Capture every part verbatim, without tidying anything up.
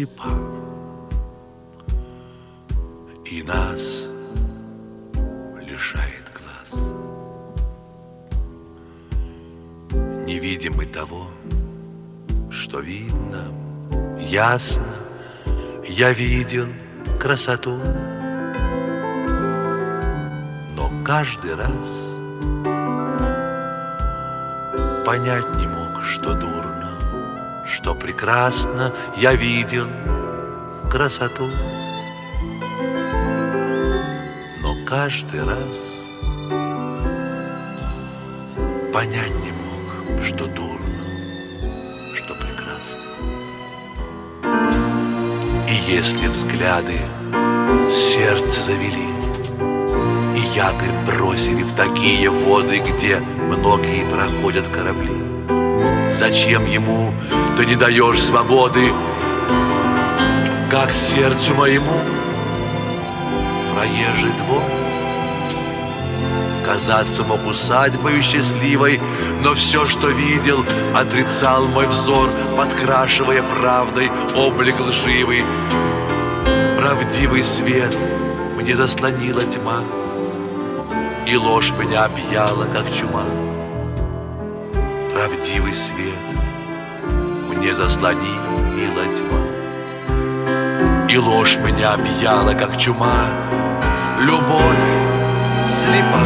слепа, и нас лишает глаз. Не видим мы того, что видно, ясно. Я видел красоту, но каждый раз понять не мог, что дурно, что прекрасно. Я видел красоту, но каждый раз понять не мог, что дурно, что прекрасно. И если взгляды сердце завели, и якорь бросили в такие воды, где многие проходят корабли, зачем ему ты не даешь свободы, как сердцу моему проезжий двор? Казаться мог усадьбою счастливой, но все, что видел, отрицал мой взор, подкрашивая правдой облик лживый. Правдивый свет мне заслонила тьма, и ложь меня объяла, как чума. Правдивый свет мне заслонила тьма, и ложь меня объяла, как чума. Любовь слепа,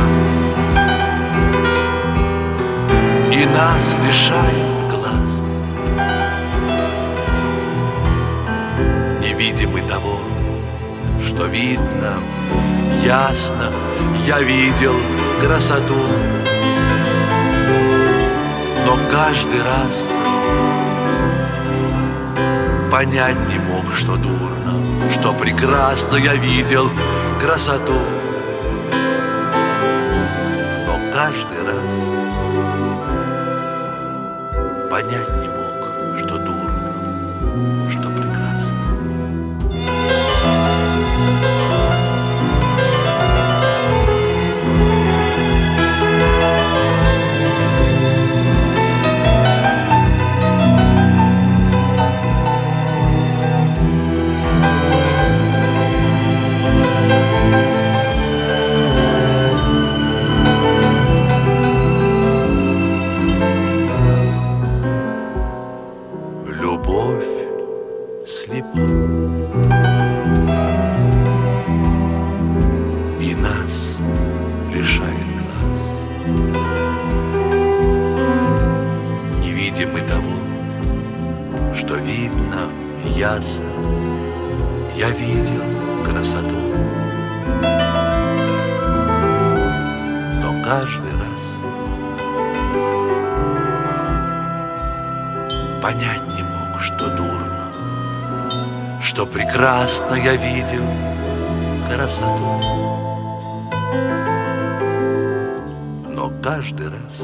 и нас лишает глаз. Не видим мы того, что видно, ясно. Я видел красоту, но каждый раз понять не мог, что дурно, что прекрасно. Я видел красоту, но каждый раз понять не мог, что дурно, что прекрасно. Любовь слепа, и нас лишает глаз. Не видим мы того, что видно, ясно. Я видел красоту, но каждый раз понять не мог, что дурно, что прекрасно. Я видел красоту, но каждый раз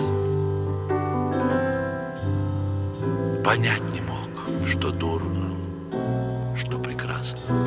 понять не мог, что дурно, что прекрасно.